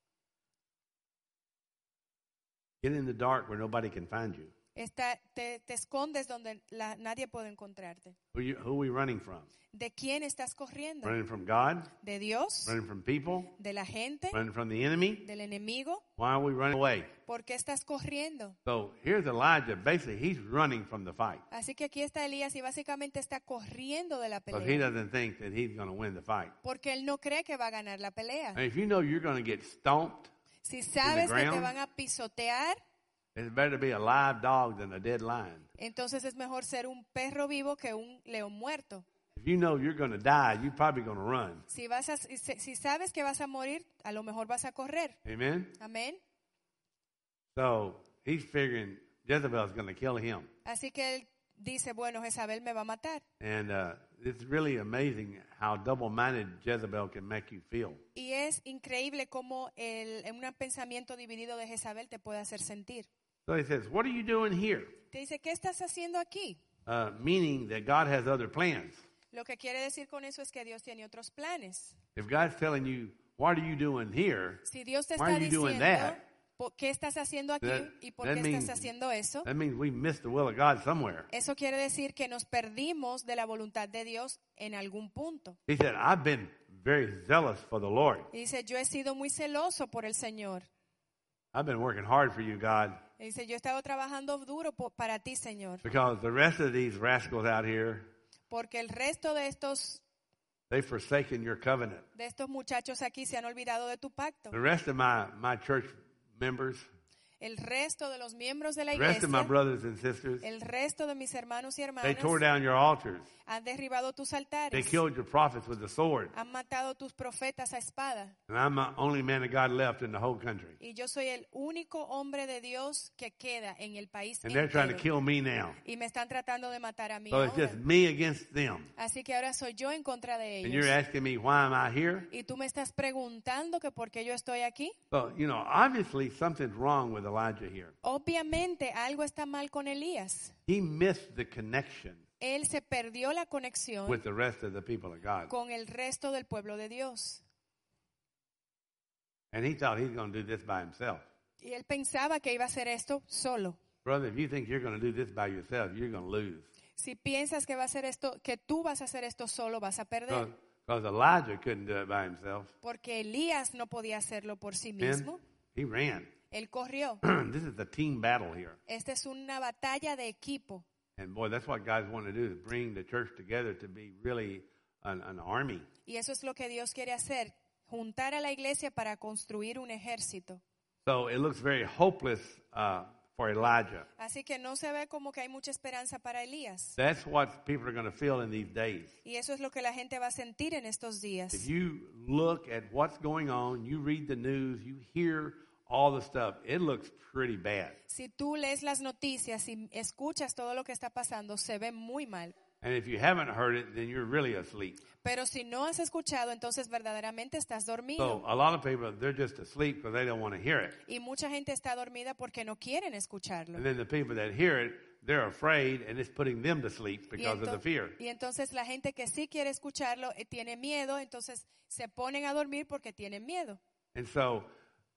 Get in the dark where nobody can find you. Te escondes donde nadie puede encontrarte. Who are we running from? ¿De quién estás corriendo? Running from God? ¿De Dios? Running from people? ¿De la gente? Running from the enemy? ¿Del enemigo? Why are we running away? ¿Por qué estás corriendo? So here's Elijah. Basically, he's running from the fight. Así que aquí está Elías y básicamente está corriendo de la Because he pelea. doesn't think that he's going to win the fight. Porque él no cree que va a ganar la pelea. And if you know you're going to get stomped, Si sabes que te ground? van a pisotear, it's better to be a live dog than a dead lion. entonces es mejor ser un perro vivo que un león muerto. If you know you're going to die, you're probably going to run. Si sabes que vas a morir, a lo mejor vas a correr. Amen? Amén. So he's figuring Jezebel's going to kill him. Así que él dice, bueno, Jezabel me va a matar. And it's really amazing how double-minded Jezebel can make you feel. Y es increíble cómo un pensamiento dividido de Jezabel te puede hacer sentir. So he says, what are you doing here? Te dice, ¿qué estás haciendo aquí? Meaning that God has other plans. Lo que quiere decir con eso es que Dios tiene otros planes. If God's telling you, what are you doing here? Si Dios te Why está are you doing diciendo, that? ¿qué estás haciendo aquí y por qué estás haciendo eso? That means we missed the will of God somewhere. Eso quiere decir que nos perdimos de la voluntad de Dios en algún punto. He said, I've been very zealous for the Lord. Y dice, yo he sido muy celoso por el Señor. I've been working hard for you, God, Y dice, yo he estado trabajando duro para ti, Señor. because the rest of these rascals out here, Porque el resto de estos they've forsaken your covenant. muchachos aquí se han olvidado de tu pacto. The rest of my church members, El resto de los miembros de la the rest of my iglesia, brothers and sisters, el resto de mis hermanos y they hermanas tore down your altars. han derribado tus They altares, killed your prophets with the sword. han matado tus profetas a espada. And I'm the only man of God left in the whole country. Y yo soy el único hombre de Dios que queda en el país And they're trying to entero. kill me now. Y me están tratando de matar a mí So it's ahora. just me against them. Así que ahora soy yo en contra de And you're ellos. asking me, why am I here? Y tú me estás preguntando que por qué yo estoy aquí. So, obviously something's wrong with Elijah here. Obviamente algo está mal con Elías. He missed the connection Él se perdió la conexión with the rest of the people of God. con el resto del pueblo de Dios. And he thought he's going to do this by himself. Y él pensaba que iba a hacer esto solo. Brother, if you think you're going to do this by yourself, you're going to lose. Si piensas que va a hacer esto, que tú vas a hacer esto solo, vas a perder. Because Elijah couldn't do it by himself. Porque Elías no podía hacerlo por sí Man, mismo. he ran. Él corrió. This is a team battle here. Esta es una batalla de equipo. And boy, that's what guys want to do, is bring the church together to be really an army. Y eso es lo que Dios quiere hacer. Juntar a la iglesia para construir un ejército. So it looks very hopeless for Elijah. Así que no se ve como que hay mucha esperanza para Elías. That's what people are going to feel in these days. Y eso es lo que la gente va a sentir en estos días. If you look at what's going on, you read the news, you hear all the stuff, it looks pretty bad. Si tú lees las noticias y escuchas todo lo que está pasando, se ve muy mal. And if you haven't heard it, then you're really asleep. Pero si no has escuchado, entonces verdaderamente estás dormido. So a lot of people, they're just asleep because they don't want to hear it. Y mucha gente está dormida porque no quieren escucharlo. And then the people that hear it, they're afraid, and it's putting them to sleep because of the fear. Y entonces la gente que sí quiere escucharlo tiene miedo, entonces se ponen a dormir porque tienen miedo. And so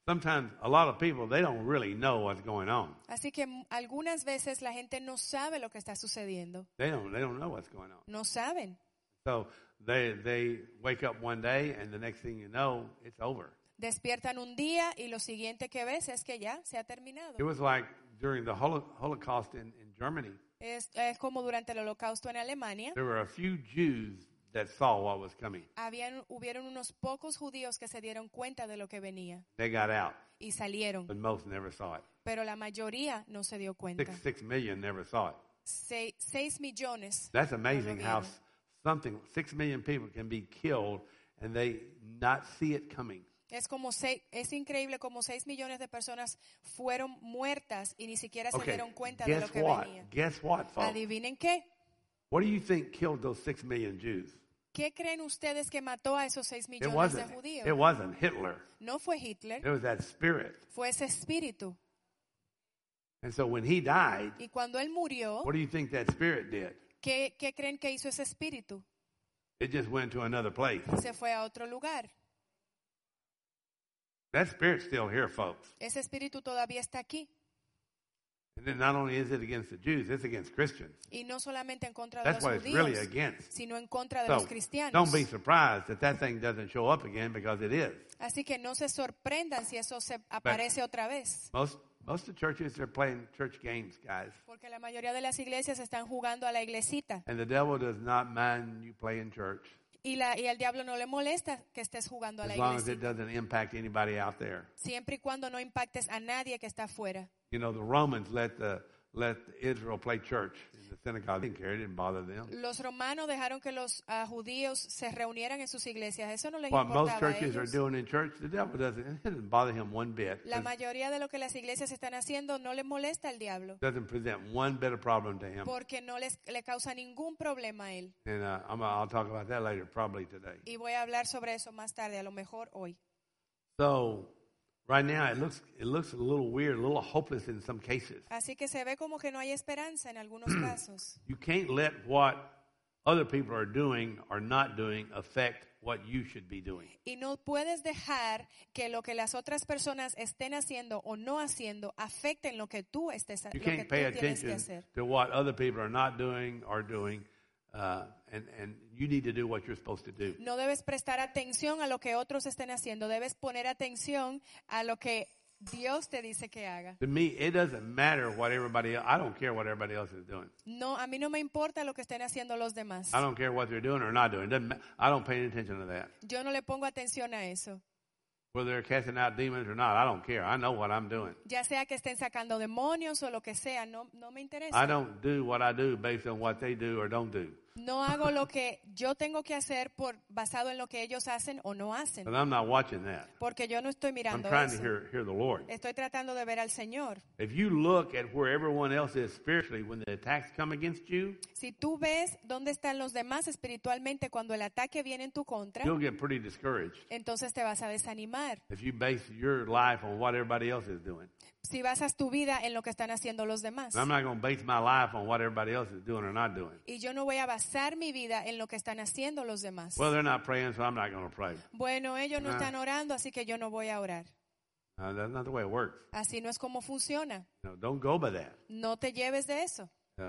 sometimes a lot of people, they don't really know what's going on. Así que algunas veces la gente no sabe lo que está sucediendo. They don't know what's going on. No saben. So they wake up one day, and the next thing you know, it's over. Despiertan un día y lo siguiente que ves es que ya se ha terminado. It was like during the Holocaust in Germany. Es como durante el Holocausto en Alemania. There were a few Jews that saw what was coming. Hubieron unos pocos judíos que se dieron cuenta de lo que venía They got out, y salieron, but most never saw it. pero la mayoría no se dio cuenta. 6 million never saw it. 6 millones. That's no lo amazing how vieron. 6 million people can be killed and they not see it coming. Es increíble como 6 millones de personas fueron muertas y ni siquiera se dieron cuenta de lo que venía. Guess what, folks? ¿Adivinen qué? What do you think killed those 6 million Jews? ¿Qué creen ustedes que mató a esos 6 millones de judíos? It wasn't Hitler. No fue Hitler, It was that spirit. fue ese espíritu. And so when he died, Y cuando él murió, what do you think that spirit did? ¿qué creen que hizo ese espíritu? It just went to another place. Se fue a otro lugar. That spirit's still here, folks. Ese espíritu todavía está aquí. And then not only is it against the Jews, it's against Christians. Y no solamente en contra de That's los what it's judíos, really against. sino en contra de So los cristianos. don't be surprised that thing doesn't show up again, because it is. Así que no se sorprendan si eso se aparece otra vez. Most of the churches are playing church games, guys. Porque la mayoría de las iglesias están jugando a la iglesita. And the devil does not mind you playing church, Y al diablo no le molesta que estés jugando a la as long as it iglesia. doesn't impact anybody out there. Siempre y cuando no impactes a nadie que está afuera. You know, the Romans let Israel play church in the synagogue. They didn't care. It didn't bother them. Los romanos dejaron que los judíos se reunieran en sus iglesias. Eso no les What most importaba a churches are ellos. doing in church, the devil it doesn't bother him one bit. La It mayoría de lo que las iglesias están haciendo no le molesta al diablo. doesn't present one bit of problem to him. Porque no le causa ningún problema a él. And I'll talk about that later, probably today. Y voy a hablar sobre eso más tarde, a lo mejor hoy. So right now it looks a little weird, a little hopeless in some cases. Así que se ve como que no hay esperanza en algunos casos. You can't let what other people are doing or not doing affect what you should be doing. Y no puedes dejar que lo que las otras personas estén haciendo o no haciendo afecten lo que tú estés You lo que can't tú pay tienes que attention hacer. to what other people are not doing or doing, and you need to do what you're supposed to do. No debes prestar atención a lo que otros estén haciendo, debes poner atención a lo que Dios te dice que haga. To me, it doesn't matter what everybody else, I don't care what everybody else is doing. No, a mí no me importa lo que estén haciendo los demás. I don't care what they're doing or not doing. I don't pay any attention to that. Yo no le pongo atención a eso. Whether they're casting out demons or not, I don't care. I know what I'm doing. Ya sea que estén sacando demonios o lo que sea, no me interesa. I don't do what I do based on what they do or don't do. No hago lo que yo tengo que hacer basado en lo que ellos hacen o no hacen. But I'm not watching that. Porque yo no estoy I'm mirando trying to eso. hear the Lord. Estoy tratando de ver al Señor. If you look at where everyone else is spiritually when the attacks come against you, Si tú ves dónde están los demás espiritualmente cuando el ataque viene en tu contra, you'll get pretty discouraged entonces te vas a desanimar. if you base your life on what everybody else is doing. Si basas tu vida en lo que están haciendo los demás. And I'm not going to base my life on what everybody else is doing or not doing. Y yo no voy a basar mi vida en lo que están haciendo los demás. Well, they're not praying, so I'm not going to pray. Bueno, ellos no están orando, así que yo no voy a orar. That's not the way it works. Así no es como funciona. No, don't go by that. No te lleves de eso.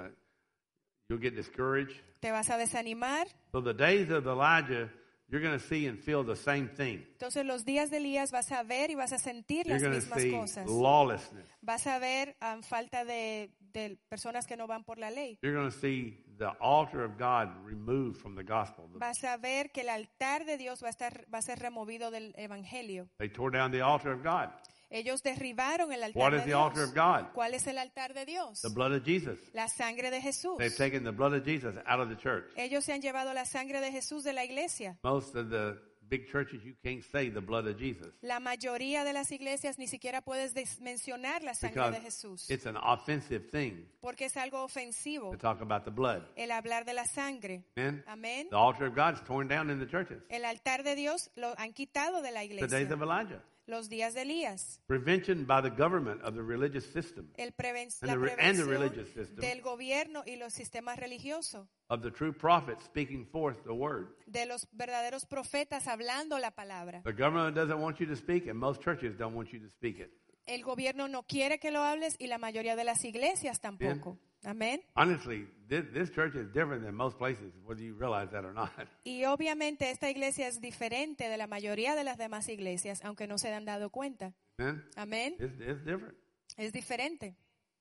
You'll get discouraged. Te vas a desanimar. So the days of Elijah, you're going to see and feel the same thing. Entonces los días de Elías vas a ver y vas a sentir You're las going to mismas see cosas. lawlessness. Vas a ver falta de personas que no van por la ley. You're going to see the altar of God removed from the gospel. Vas a ver que el altar de Dios va a ser removido del evangelio. They tore down the altar of God. Ellos derribaron el altar What de is the Dios. altar of God? ¿Cuál es el altar de Dios? The blood of Jesus. La sangre de Jesús. They've taken the blood of Jesus out of the church. Ellos se han llevado la sangre de Jesús de la iglesia. Most of the big churches, you can't say the blood of Jesus La mayoría de las iglesias ni siquiera puedes mencionar la sangre because de Jesús. it's an offensive thing Porque es algo ofensivo to talk about the blood. el hablar de la sangre. Amen? Amén. The altar of God is torn down in the churches. El altar de Dios lo han quitado de la The days iglesia. of Elijah. Los días de Elías. Prevention by the government of the religious system La and the prevención religious system del gobierno y los sistemas religiosos. of the true prophet speaking forth the word. De los verdaderos profetas hablando la palabra. The government doesn't want you to speak, and most churches don't want you to speak it. El gobierno no quiere que lo hables y la mayoría de las iglesias tampoco. Amén. Honestly, this church is different than most places, whether you realize that or not. Y obviamente esta iglesia es diferente de la mayoría de las demás iglesias, aunque no se han dado cuenta. Amen? Amén. It's different. Es diferente.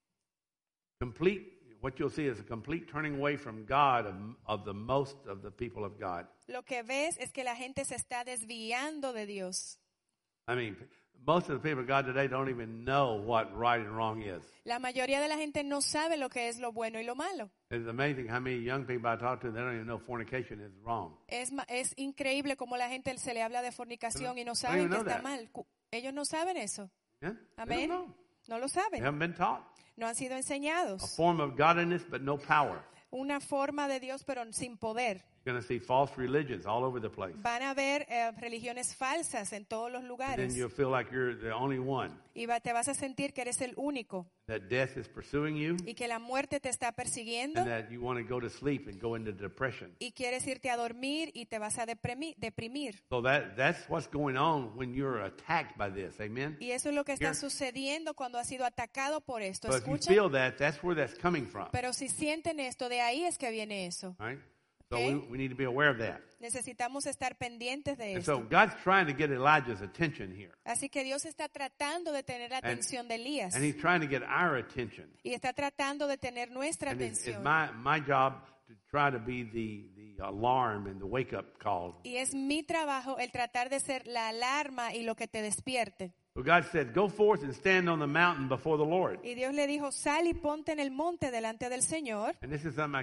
What you'll see is a complete turning away from God of the most of the people of God. Lo que ves es que la gente se está desviando de Dios. I mean, most of the people of God today don't even know what right and wrong is. La mayoría de la gente no sabe lo que es lo bueno y lo malo. It's amazing how many young people I talk to, they don't even know fornication is wrong. Es increíble cómo la gente se le habla de fornicación y no don't saben even que know está that. mal. Ellos no saben eso. Yeah? They Amén. don't know. No lo They saben. haven't been taught. No han sido A enseñados. form of godliness, but no power. Una forma de Dios, pero sin poder. You're going to see false religions all over the place. Van a haber religiones falsas en todos los And then lugares. you'll feel like you're the only one. Y te vas a sentir que eres el único. That death is pursuing you. Y que la muerte te está persiguiendo. And that you want to go to sleep and go into depression. Y quieres irte a dormir y te vas a deprimir. So that's what's going on when you're attacked by this. Amen? Y eso es lo que está Here. sucediendo cuando has sido atacado por esto. So if you ¿Escuchan? feel that, that's where that's coming from. Pero si sienten esto, de ahí es que viene eso. All right? So Okay. we need to be aware of that. Necesitamos estar pendientes de And so esto. God's trying to get Elijah's attention here. Así que Dios está tratando de tener la atención de Elías. And he's trying to get our attention. Y está tratando de tener nuestra And it's atención. my job to try to be the alarm and the wake-up call. Y es mi trabajo el tratar de ser la alarma y lo que te despierte. But God said, go forth and stand on the mountain before the Lord. Y Dios le dijo, sal y ponte en el monte delante del Señor. And this is something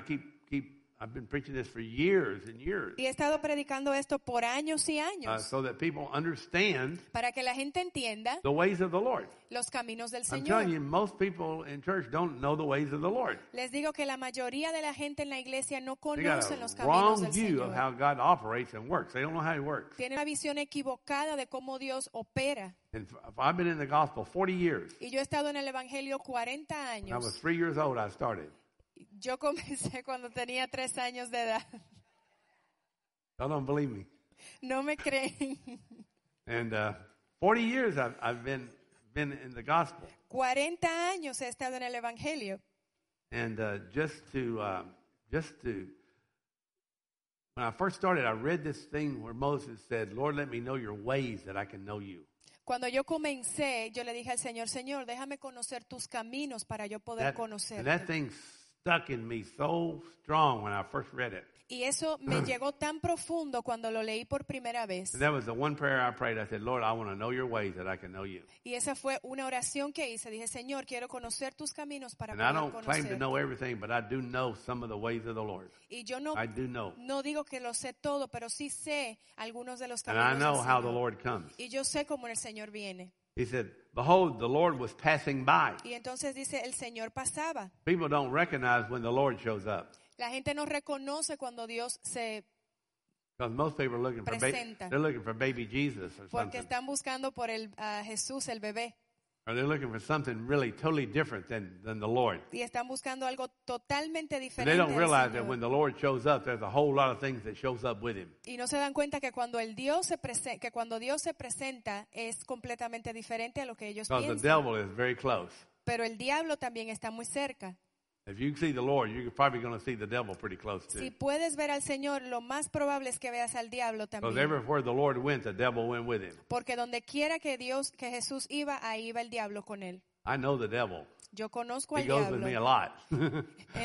I've been preaching this for years and years. Y he estado predicando esto por años y años. So that people understand Para que la gente entienda the ways of the Lord. los caminos del I'm telling Señor. you, most people in church don't know the ways of the Lord. Les digo que la mayoría de la gente en la iglesia no They got conocen los a caminos wrong del view of Señor. how God operates and works. They don't know how He works. Tienen una visión equivocada de cómo Dios opera. And I've been in the gospel 40 years. Y yo he estado en el Evangelio 40 When I was años. 3 years old, I started. Yo comencé cuando tenía 3 años de edad. Y'all don't believe me. No me creen. And 40 years I've been in the gospel. 40 años he estado en el Evangelio. And just to when I first started, I read this thing where Moses said, Lord, let me know your ways that I can know you. Cuando yo comencé, yo le dije al Señor, Señor, déjame conocer tus caminos para yo poder And that conocerte. thing stuck in me so strong when I first read it. Y eso me llegó tan profundo cuando lo leí por primera vez. And that was the one prayer I prayed. I said, Lord, I want to know your ways that I can know you. Y esa fue una oración que hice. Dije, Señor, quiero conocer tus caminos para And I poder don't claim to conocerte. know everything, but I do know some of the ways of the Lord. Y yo no, I do know. no digo que lo sé todo, pero sí sé algunos de los And caminos I know del how the Señor. Lord comes. Y yo sé cómo el Señor viene. He said, behold, the Lord was passing by. Y entonces dice, el Señor pasaba. People don't recognize when the Lord shows up. La gente no reconoce cuando Dios se... Because most people are looking for Presenta. they're looking for baby Jesus or Porque something. están buscando por Jesús, el bebé. Or they're looking for something really totally different than the Lord. Y están buscando algo totalmente And they diferente don't del realize that Señor. when the Lord shows up, there's a whole lot of things that shows up with him. Y no se dan cuenta que cuando Dios se presenta es completamente diferente a lo que ellos Because the piensan. devil is very close. Pero el diablo también está muy cerca. If you see the Lord, you're probably going to see the devil pretty close too. Si puedes ver al Señor, lo más probable es que veas al diablo Because también. everywhere the Lord went, the devil went with him. Porque donde quiera que Jesús iba, ahí iba el diablo con él. I know the devil. Yo conozco He al goes with me a diablo. lot.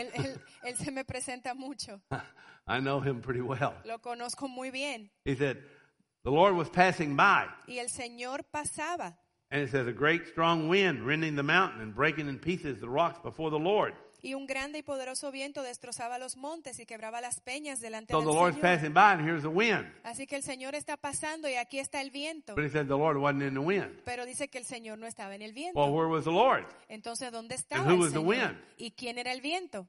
Él se me presenta mucho. I know him pretty well. Lo conozco muy bien. He said, the Lord was passing by. Y el Señor pasaba. And it says, a great strong wind rending the mountain and breaking in pieces the rocks before the Lord. Y un grande y poderoso viento destrozaba los montes y quebraba las peñas delante So del the Lord's Señor. passing by and here's the wind. Así que el Señor está pasando y aquí está el viento. But he said the Lord wasn't in the wind. Pero dice que el Señor no estaba en el viento. Well, where was the Lord? Entonces, ¿dónde And estaba who el was the Señor? wind? ¿Y quién era el viento?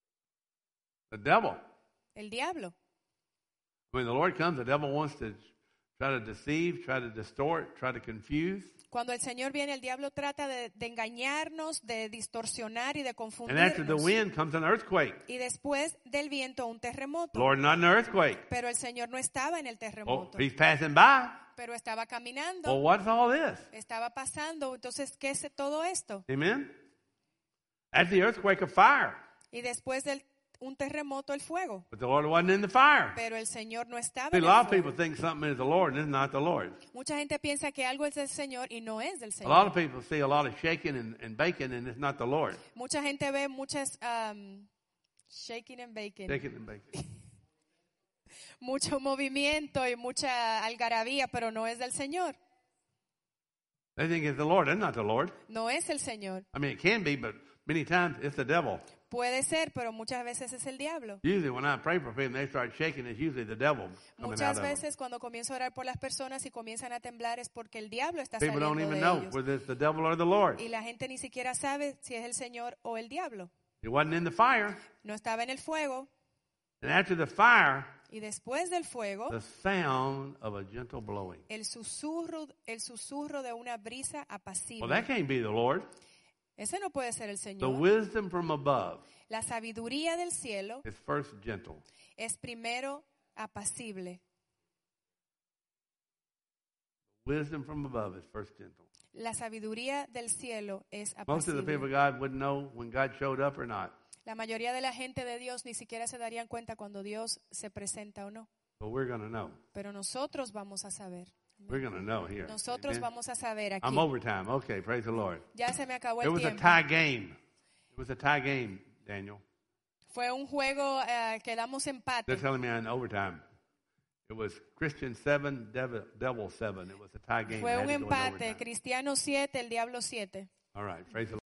The devil. El diablo. When the Lord comes, the devil wants to try to deceive, try to distort, try to confuse. Cuando el Señor viene, el diablo trata de engañarnos, de distorsionar y de And after the confundirnos. wind comes an earthquake. Y después del viento, un terremoto. Lord, not an earthquake. Pero el Señor no estaba en el Oh, terremoto, he's passing by. pero estaba Well, caminando, what's all this? estaba pasando. Entonces, ¿qué es todo esto? Amen? After the earthquake, a fire. Y después de un terremoto, el fuego. But the Lord wasn't in the fire. Pero el Señor no estaba See, a en lot el of people fuego. think something is the Lord, and it's not the Lord. Mucha gente piensa que algo es del Señor y no es del A lot of Señor. people see a lot of shaking and baking, and it's not the Lord. Mucha gente ve muchas shaking and baking, Shaking and baking. mucho movimiento y mucha algarabía, pero no es del Señor. They think it's the Lord. It's not the Lord. No es el Señor. I mean, it can be, but many times it's the devil. Puede ser, pero muchas veces es el diablo. Usually when I pray for people and they start shaking, it's usually the devil coming out Muchas of them. veces cuando comienzo a orar por las personas y comienzan a temblar es porque el diablo está People don't saliendo even de know ellos. whether it's the devil or the Lord. Y la gente ni siquiera sabe si es el Señor o el diablo. It wasn't in the fire. No estaba en el fuego. And after the fire, Y después del fuego, the sound of a gentle blowing. el susurro de una brisa Well, apacible. that can't be the Lord. Ese no puede ser el The Señor. wisdom from above La sabiduría del cielo is first gentle. es primero apacible. Wisdom from above is first gentle. La sabiduría del cielo es Most of the people of apacible. God wouldn't know when God showed up or not. La mayoría de la gente de Dios ni siquiera se darían cuenta cuando Dios se presenta o no. But we're going to know. Pero nosotros vamos a saber. We're going to know here. Nosotros Amen. vamos a saber aquí. I'm overtime. Okay, praise the Lord. Ya se me acabó It el was a tiempo. tie game. It was a tie game, Daniel. Fue un juego que damos empate. They're telling me I'm in overtime. It was Christian 7, devil 7. It was a tie game. Fue It had un to go in empate. overtime. Cristiano 7, el diablo 7. All right, praise the Lord.